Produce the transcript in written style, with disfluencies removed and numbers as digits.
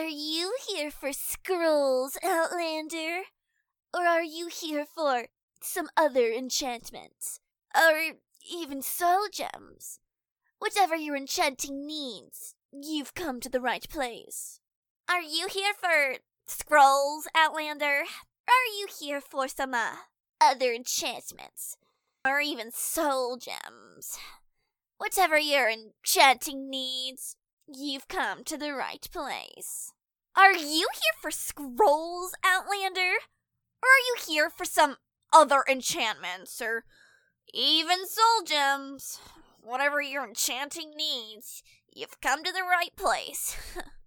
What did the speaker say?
Are you here for scrolls, Outlander? Or are you here for some other enchantments? Or even soul gems? Whatever your enchanting needs, you've come to the right place. Are you here for scrolls, Outlander? Or are you here for some, other enchantments? Or even soul gems? Whatever your enchanting needs, you've come to the right place. Are you here for scrolls, Outlander? Or are you here for some other enchantments, or even soul gems? Whatever your enchanting needs, you've come to the right place.